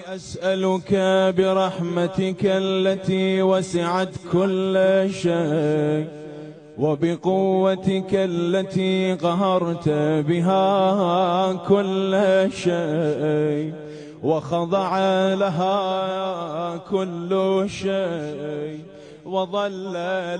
أسألك برحمتك التي وسعت كل شيء وبقوتك التي قهرت بها كل شيء وخضع لها كل شيء وظل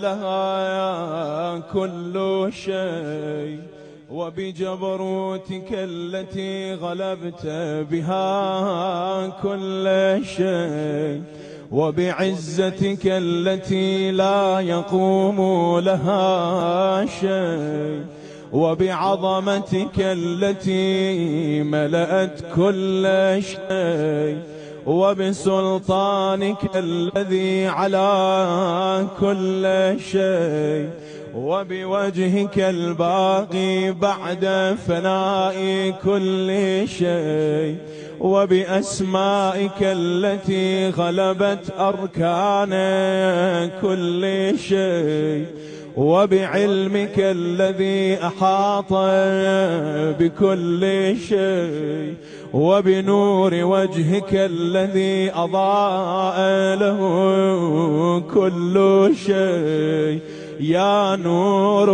لها كل شيء وبجبروتك التي غلبت بها كل شيء وبعزتك التي لا يقوم لها شيء وبعظمتك التي ملأت كل شيء وبسلطانك الذي على كل شيء وبوجهك الباقي بعد فناء كل شيء وبأسمائك التي غلبت أركان كل شيء وبعلمك الذي أحاط بكل شيء وبنور وجهك الذي أضاء له كل شيء يا نور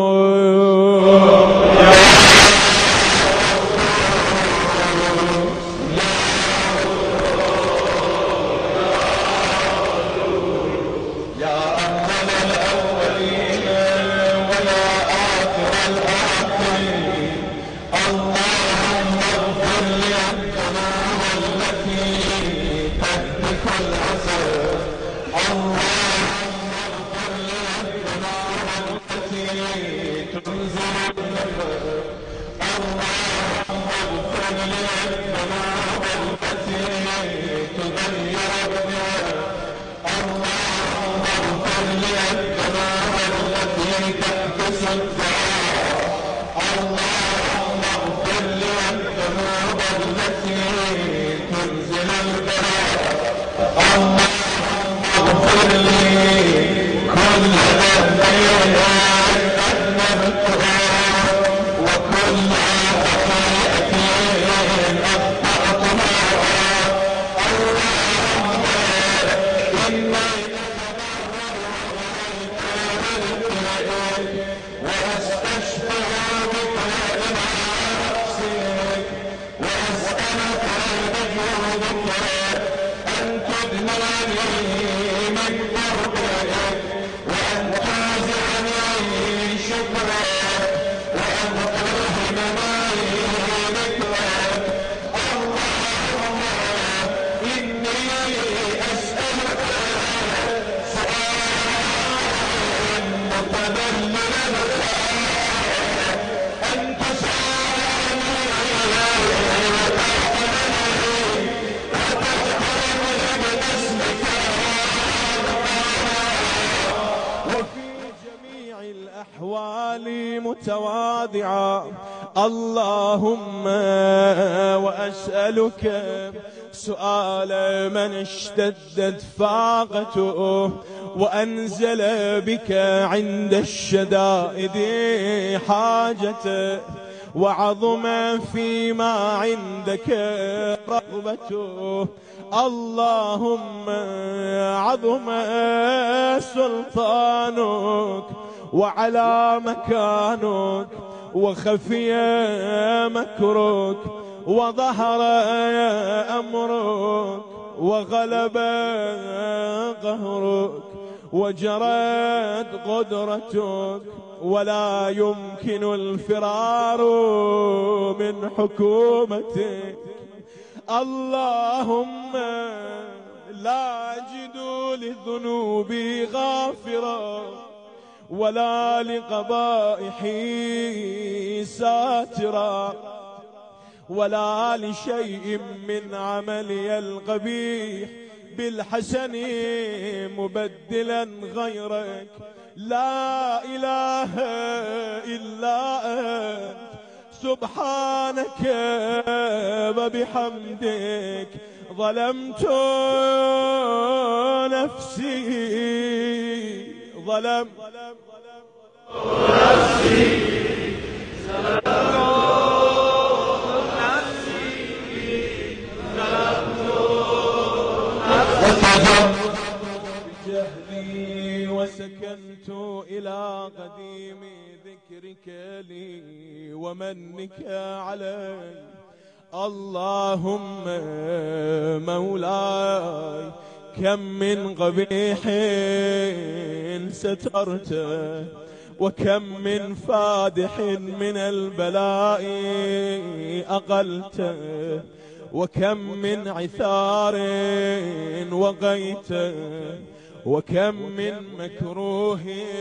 متواضعا اللهم وأسألك سؤال من اشتدت فاقته وأنزل بك عند الشدائد حاجته وعظم فيما عندك رغبته اللهم عظم سلطانك وعلى مكانك وخفي مكرك وظهر أمرك وغلب قهرك وجرت قدرتك ولا يمكن الفرار من حكومتك اللهم لا أجد لذنوبي غافرا ولا لقبائحي ساترا ولا لشيء من عملي القبيح بالحسن مبدلا غيرك لا إله إلا أنت سبحانك وبحمدك ظلمت نفسي ظلمت شكرك لي ومنك علي. اللهم مولاي كم من قبيح سترته، وكم من فادح من البلاء أقلته، وكم من عثار وقيته، وكم من مكروه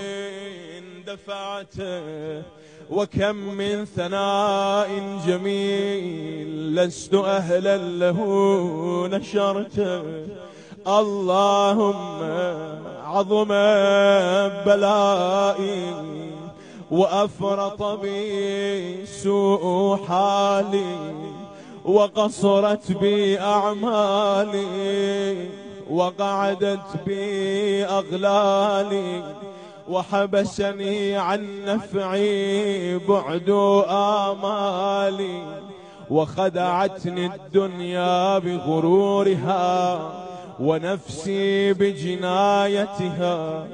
دفعته، وكم من ثناء جميل لست أهلا له نشرته. اللهم عظم بلائي وأفرط بي سوء حالي، وقصرت بي أعمالي، وقعدت بي أغلالي، وحبسني عن نفعي بعد آمالي، وخدعتني الدنيا بغرورها، ونفسي بجنايتها،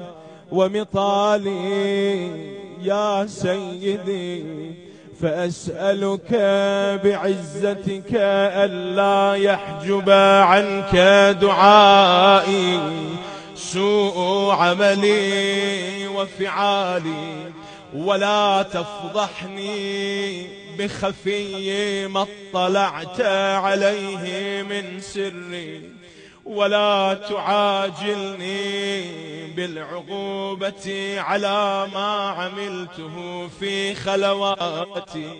ومطالي يا سيدي فأسألك بعزتك ألا يحجب عنك دعائي سوء عملي وفعالي، ولا تفضحني بخفي ما اطلعت عليه من سري، ولا تعاجلني بالعقوبة على ما عملته في خلواتي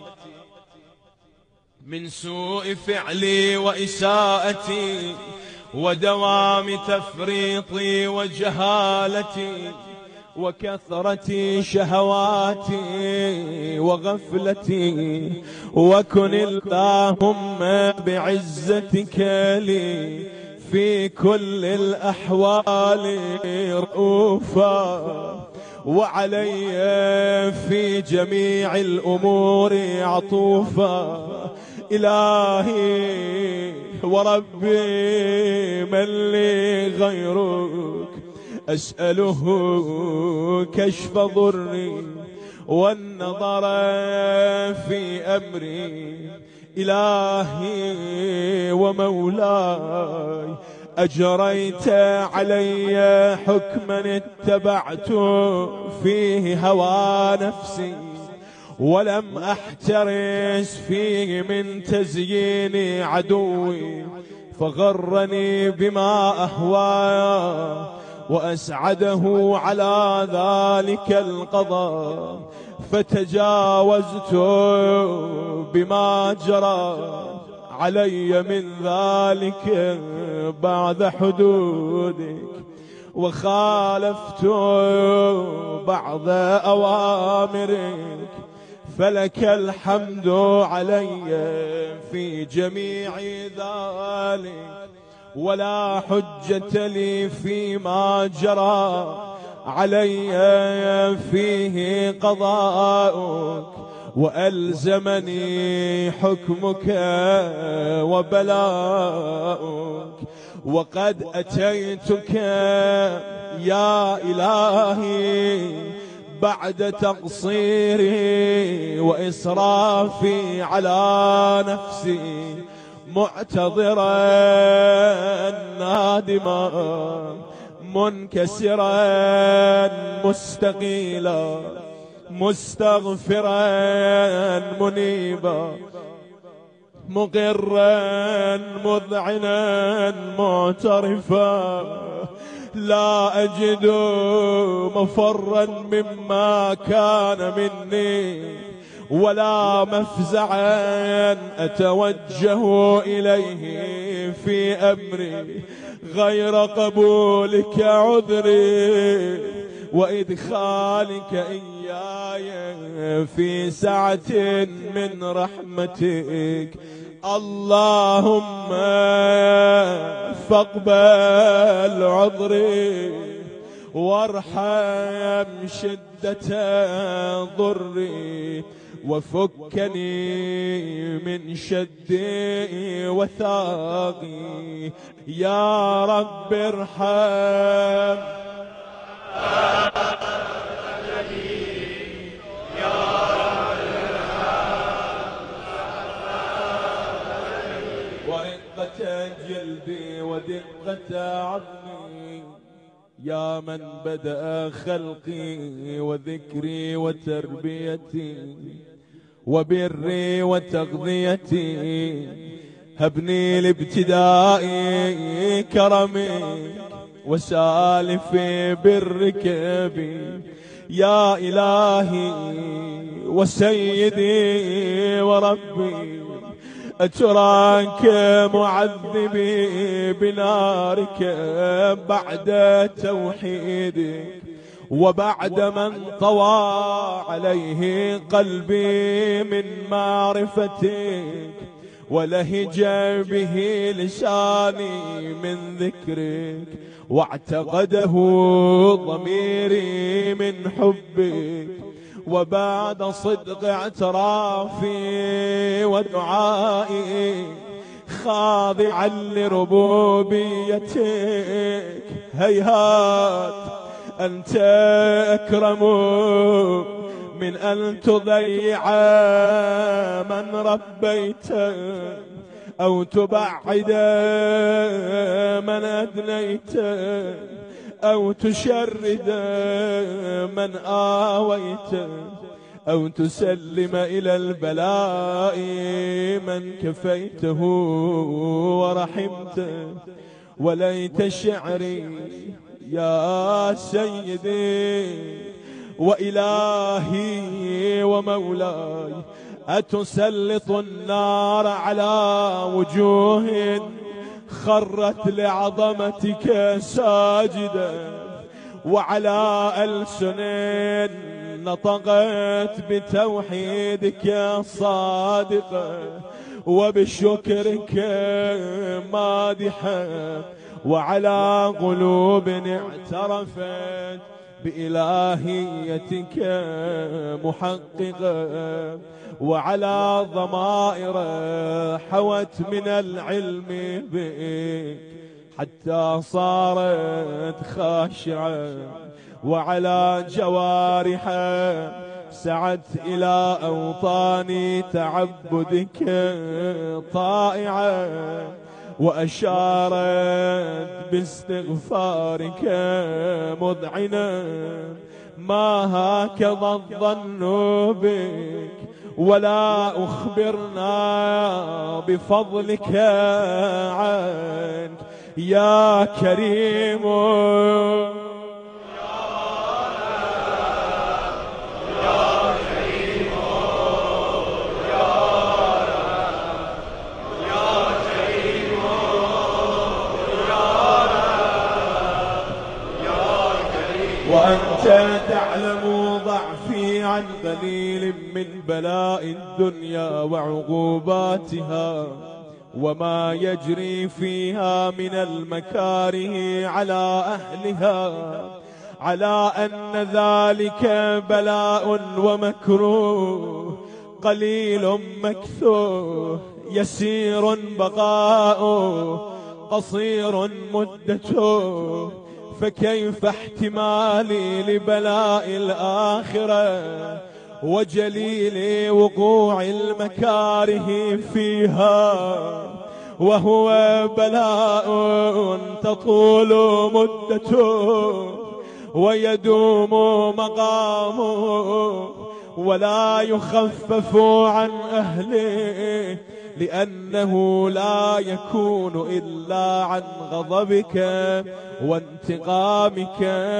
من سوء فعلي وإساءتي ودوام تفريطي وجهالتي وكثرة شهواتي وغفلتي. وكن اللهم بعزتك لي في كل الأحوال رؤوفا، وعلي في جميع الأمور عطوفا. إلهي وربي من لي غيرك أسأله كشف ضري والنظر في أمري. إلهي ومولاي أجريت علي حكما اتبعت فيه هوى نفسي، ولم أحترس فيه من تزيين عدوي، فغرني بما أهوى وأسعده على ذلك القضاء، فتجاوزت بما جرى علي من ذلك بعد حدودك، وخالفت بعض أوامرك، فلك الحمد علي في جميع ذلك، ولا حجة لي فيما جرى علي فيه قضاؤك، وألزمني حكمك وبلاؤك. وقد أتيتك يا إلهي بعد تقصيري وإسرافي على نفسي، معتذرا نادما منكسرا مستقيلا مستغفرا منيبا، مقرا مذعنا معترفا، لا أجد مفرا مما كان مني، ولا مفزعا أتوجه إليه في أمري غير قبولك عذري وإدخالك إياي في سعة من رحمتك. اللهم فاقبل عذري وارحم شدة ضري، وفكني من شدي وثاقي. يا رب ارحم يا رقة جلدي ودقة عظمي، يا من بدأ خلقي وذكري وتربيتي وبري وتغذيتي، هبني الابتدائي كرمك وسالفي برك بي، يا إلهي وسيدي وربي، أتراك معذبي بنارك بعد توحيدك، وبعد من طوى عليه قلبي من معرفتك، ولهج به لساني من ذكرك، واعتقده ضميري من حبك، وبعد صدق اعترافي ودعائي خاضعا لربوبيتك، هيهات أنت أكرم من أن تضيع من ربيت، أو تبعد من أدنيت، أو تشرد من آويت، أو تسلم إلى البلاء من كفيته ورحمته. وليت شعري يا سيدي وإلهي ومولاي أتسلط النار على وجوه خرت لعظمتك ساجدة، وعلى ألسن نطقت بتوحيدك صادقة، وبشكرك مادحة، وعلى قلوب اعترفت بإلهيتك محققة، وعلى ضمائر حوت من العلم بك حتى صارت خاشعة، وعلى جوارح سعت إلى أوطان تعبدك طائعة، وأشارت باستغفارك مذعنة. ما هكذا الظن بك ولا أخبرنا بفضلك عنك يا كريم. وأنت تعلم ضعفي عن قليل من بلاء الدنيا وعقوباتها، وما يجري فيها من المكاره على أهلها، على أن ذلك بلاء ومكروه قليل مكثوه، يسير بقاؤه قصير مدته، فكيف احتمالي لبلاء الآخرة وجليل وقوع المكاره فيها، وهو بلاء تطول مدته ويدوم مقامه، ولا يخفف عن أهله، لأنه لا يكون إلا عن غضبك وانتقامك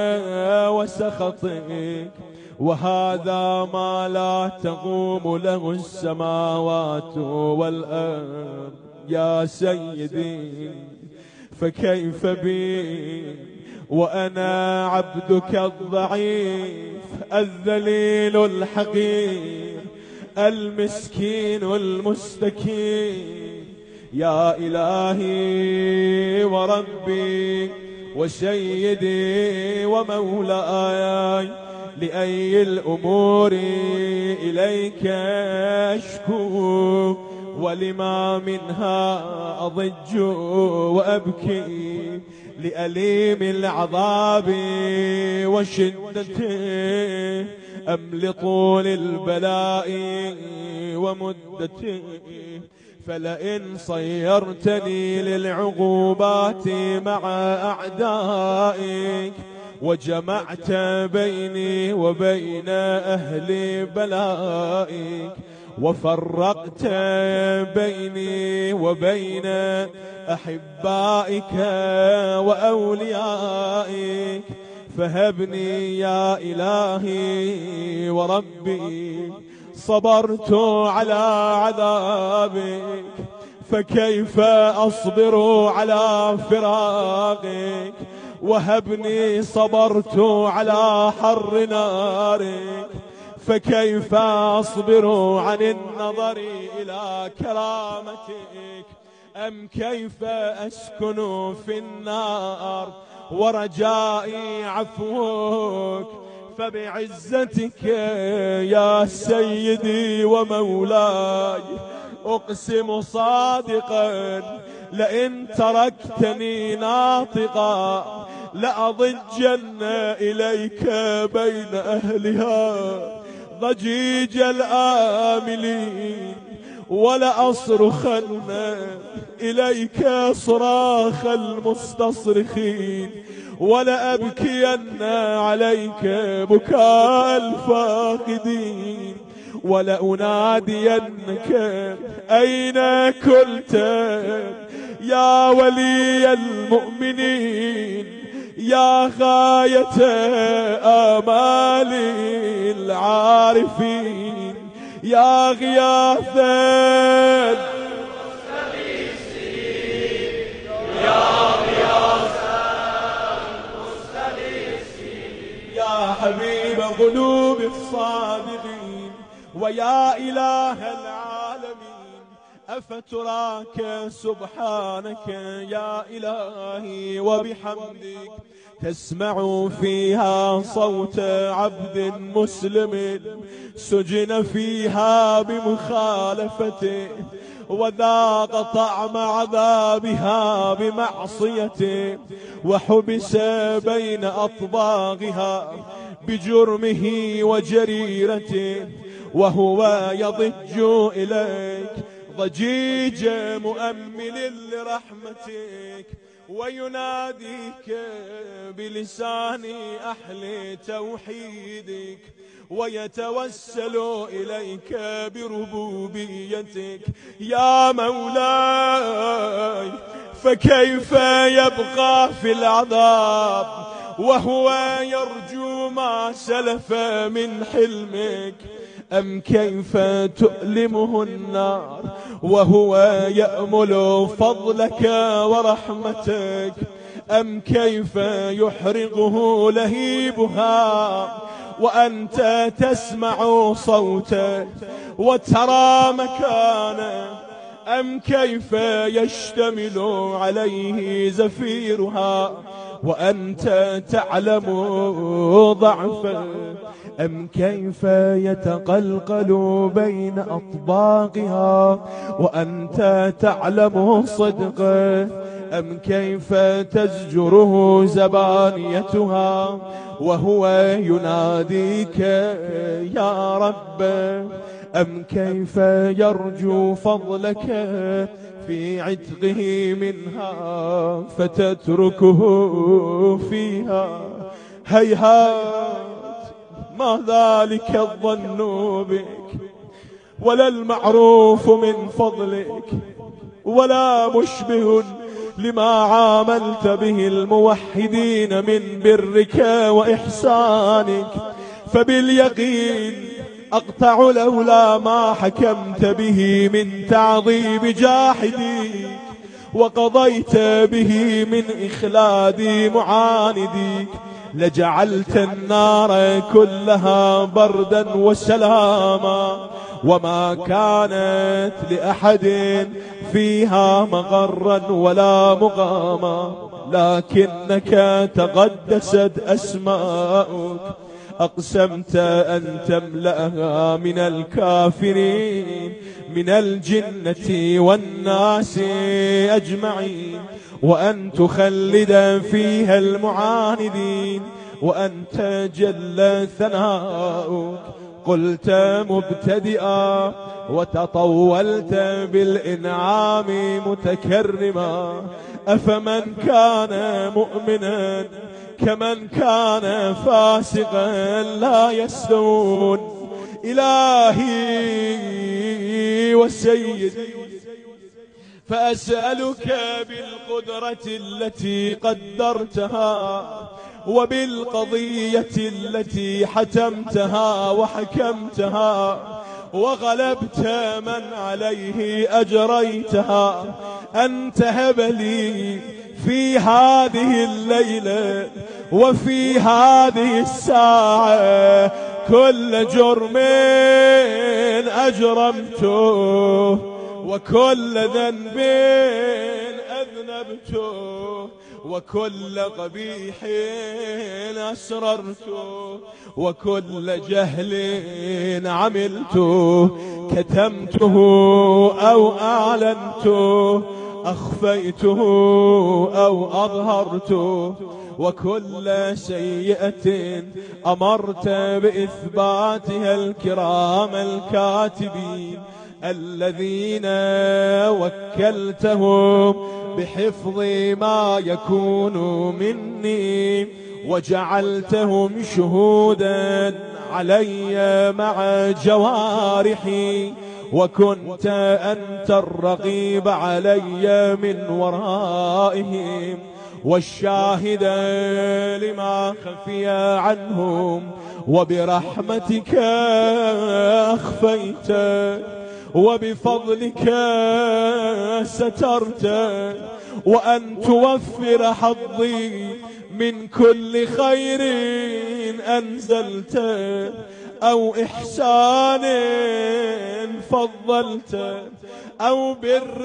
وسخطك، وهذا ما لا تقوم له السماوات والأرض يا سيدي. فكيف بي وأنا عبدك الضعيف الذليل الحقير المسكين المستكين، يا إلهي وربي وسيدي ومولاي، لأي الأمور إليك أشكو، ولما منها أضج وأبكي، لأليم العذاب وشدته أم لطول البلاء ومدته. فلئن صيرتني للعقوبات مع أعدائك وجمعت بيني وبين أهل بلائك وفرقت بيني وبين أحبائك وأوليائك فهبني يا إلهي وربي. صبرت على عذابك فكيف أصبر على فراقك، وهبني صبرت على حر نارك فكيف أصبر عن النظر إلى كرامتك. أم كيف أسكن في النار ورجائي عفوك، فبعزتك يا سيدي ومولاي أقسم صادقا لئن تركتني ناطقا لأضجن إليك بين أهلها ضجيج الآملين، ولأصرخن إليك صراخ المستصرخين، ولأبكين عليك بكاء الفاقدين، ولأنادينك أين كنت يا ولي المؤمنين، يا غاية آمال العارفين، يا غياثا المستغيثين، يا غياثا المستغيثين، يا حبيب قلوب الصادقين، ويا إله العالمين. أفتراك سبحانك يا إلهي وبحمدك تسمع فيها صوت عبد مسلم سجن فيها بمخالفته وذاق طعم عذابها بمعصيته وحبس بين أطباقها بجرمه وجريرته، وهو يضج إليك ضجيج مؤمل لرحمتك ويناديك بلسان أهل توحيدك ويتوسل إليك بربوبيتك. يا مولاي فكيف يبقى في العذاب وهو يرجو ما سلف من حلمك؟ أم كيف تؤلمه النار وهو يأمل فضلك ورحمتك؟ أم كيف يحرقه لهيبها وأنت تسمع صوته وترى مكانه؟ أم كيف يشتمل عليه زفيرها وأنت تعلم ضعفه؟ أم كيف يتقلقل بين أطباقها وأنت تعلم صدقه؟ أم كيف تزجره زبانيتها وهو يناديك يا رب؟ أم كيف يرجو فضلك في عتقه منها فتتركه فيها؟ هيهات ما ذلك الظن بك ولا المعروف من فضلك ولا مشبه لما عاملت به الموحدين من برك وإحسانك، فباليقين أقطع لولا ما حكمت به من تعظيم جاحديك وقضيت به من إخلاد معانديك لجعلت النار كلها بردا وسلاما، وما كانت لأحد فيها مغرا ولا مقاما، لكنك تقدست أسماؤك أقسمت أن تملأها من الكافرين من الجنة والناس أجمعين، وأن تخلد فيها المعاندين، وأنت جل ثناؤك قلت مبتدئا وتطولت بالإنعام متكرما. أفمن كان مؤمنا كمن كان فاسقا لا يستوون. إلهي وسيدي فأسألك بالقدرة التي قدرتها وبالقضية التي حتمتها وحكمتها وغلبت من عليه أجريتها أن تهب لي في هذه الليلة وفي هذه الساعة كل جرم أجرمته وكل ذنب أذنبته وكل قبيح أسررته وكل جهل عملته كتمته أو أعلنته أخفيته أو أظهرته وكل سيئة أمرت بإثباتها الكرام الكاتبين الذين وكلتهم بحفظ ما يكون مني وجعلتهم شهودا علي مع جوارحي وكنت أنت الرقيب علي من ورائهم والشاهد لما خفي عنهم وبرحمتك أخفيت وبفضلك سترت وأن توفر حظي من كل خير أنزلت أو إحسان فضلت أو بر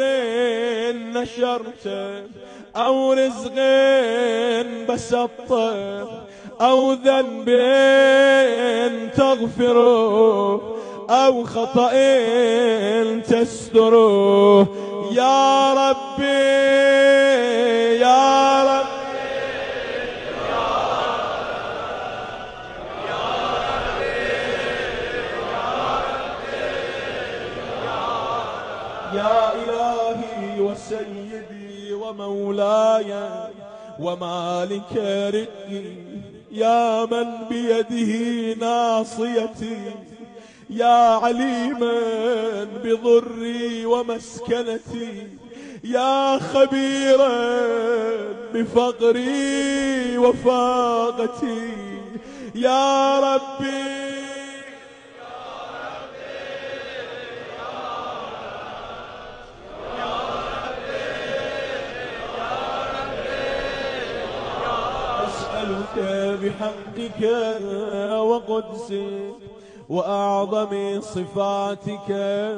نشرت أو رزق بسطت أو ذنب تغفره أو خطأ تستره يا ربي يا ربي يا إلهي وسيدي ومولاي ومالك رقي يا من بيده ناصيتي يا عليما بضري ومسكنتي يا خبيرا بفقري وفاقتي يا ربي بحقك وقدسك وأعظم صفاتك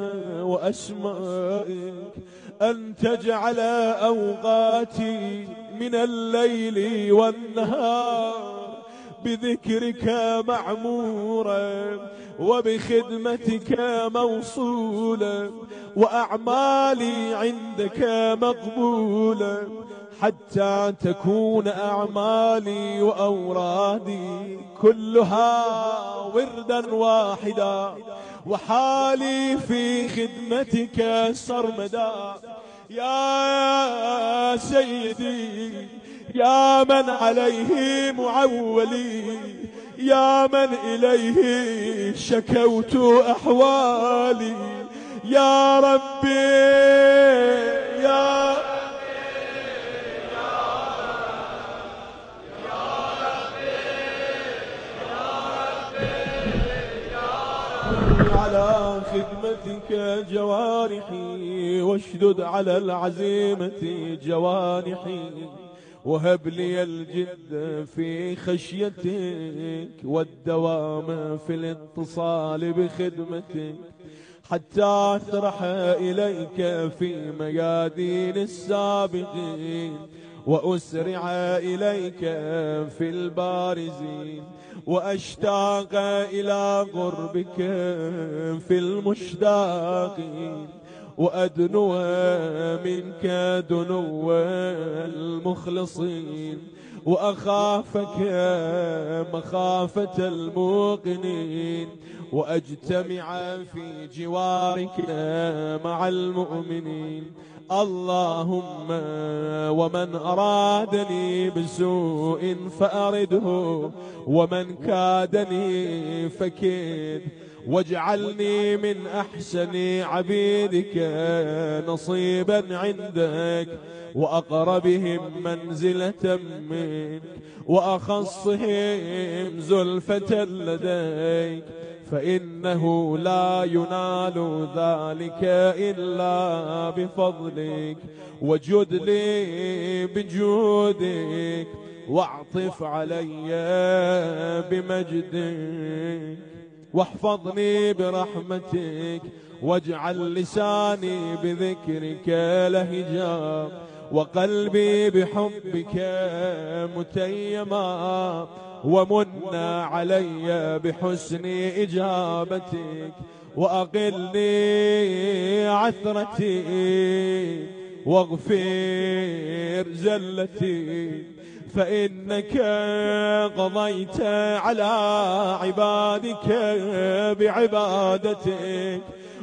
وأسمائك أن تجعل أوقاتي من الليل والنهار بذكرك معمورا وبخدمتك موصولا وأعمالي عندك مقبولا حتى تكون أعمالي وأورادي كلها وردا واحدا وحالي في خدمتك سرمدا يا سيدي يا من عليه معولي يا من إليه شكوت أحوالي يا ربي يا على خدمتك جوارحي واشدد على العزيمة جوانحي وهب لي الجد في خشيتك والدوام في الاتصال بخدمتك حتى أثرح إليك في ميادين السابقين وأسرع إليك في البارزين وأشتاق إلى قربك في المشتاقين وأدنو منك دنو المخلصين، وأخافك مخافة الموقنين، وأجتمع في جوارك مع المؤمنين. اللهم ومن أرادني بسوء فأرده، ومن كادني فكيد، واجعلني من أحسن عبيدك نصيبا عندك، وأقربهم منزلة منك، وأخصهم زلفة لديك، فإنه لا ينال ذلك إلا بفضلك. وجد لي بجودك، واعطف علي بمجدك، واحفظني برحمتك، واجعل لساني بذكرك لهجا، وقلبي بحبك متيما، ومن علي بحسن إجابتك، وأقلني عثرتي، واغفر زلتي، فإنك قضيت على عبادك بعبادتك،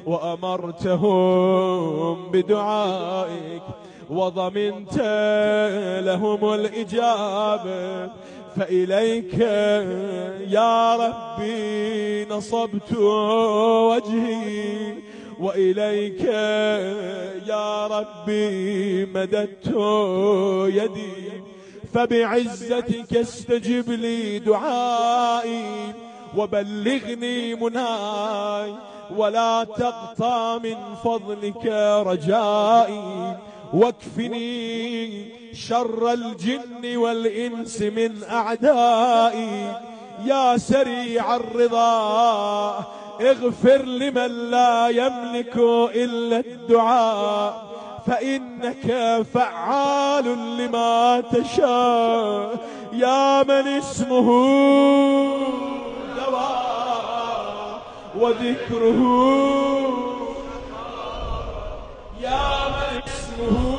وأمرتهم بدعائك، وضمنت لهم الإجابة. فإليك يا ربي نصبت وجهي، وإليك يا ربي مددت يدي، فبعزتك استجب لي دعائي، وبلغني مناي، ولا تقطع من فضلك رجائي، واكفني شر الجن والإنس من أعدائي. يا سريع الرضا اغفر لمن لا يملك إلا الدعاء، فإنك فعال لما تشاء. يا من اسمه دواء وذكره، يا من اسمه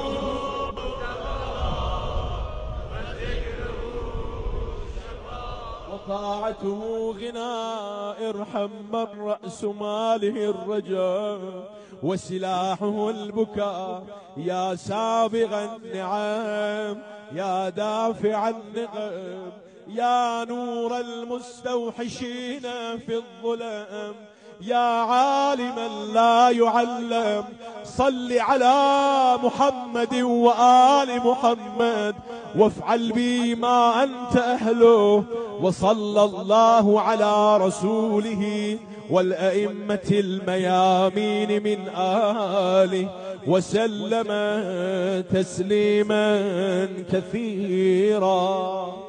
وطاعته غنى. ارحم من رأس ماله الرجاء، وسلاحه البكاء. يا سابغ النعم، يا دافع النقم، يا نور المستوحشين في الظلام، يا عالما لا يعلم. صل على محمد وآل محمد، وافعل بي ما أنت أهله. وصلى الله على رسوله والأئمة الميامين من آله، وسلم تسليما كثيرا.